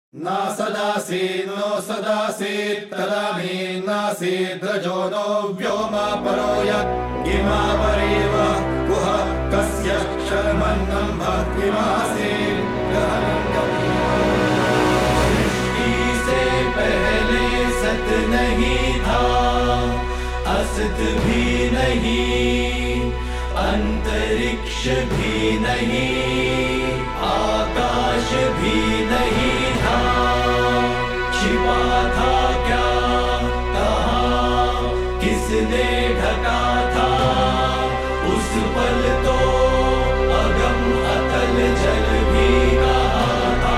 न सदासीन्नो सदासीत्तदानीन्नासीद्रजो नो व्योमा परो यद्गिमावरेव कुह कस्य शर्मन्नं भक्तिमासीत् सृष्टि से पहले सत नहीं था, असत भी नहीं, अंतरिक्ष भी नहीं, आकाश भी नहीं था। छिपा था क्या, कहाँ, किसने ढका था? उस पल तो अगम अतल जल भी कहा था।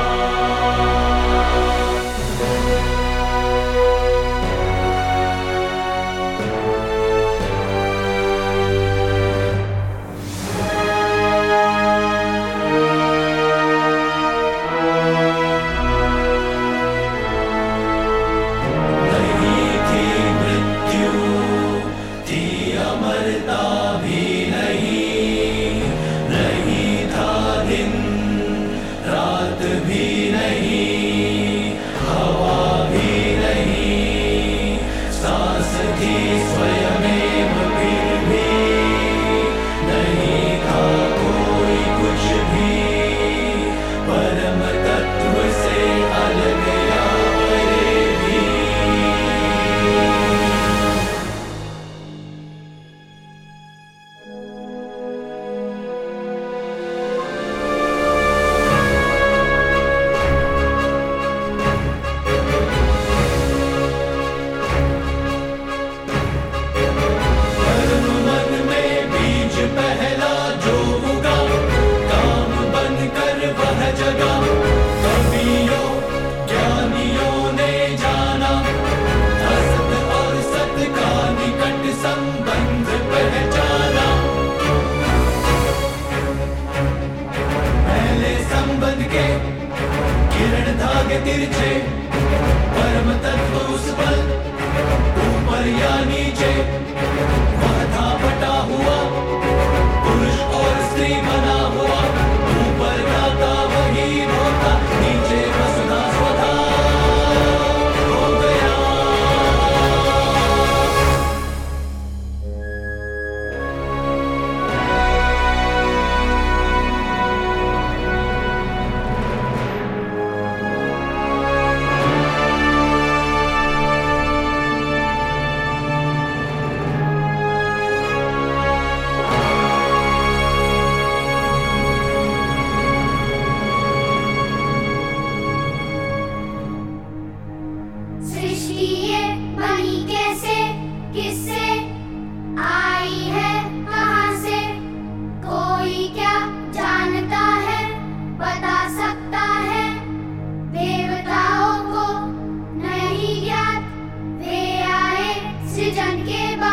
तिरछे परम तत्व उस पल ऊपर या नीचे, वह था बटा हुआ पुरुष और स्त्री बना हुआ। ऊपर गाता वही रोता, नीचे वसुधा स्वधा हो गया। सृजन के बाद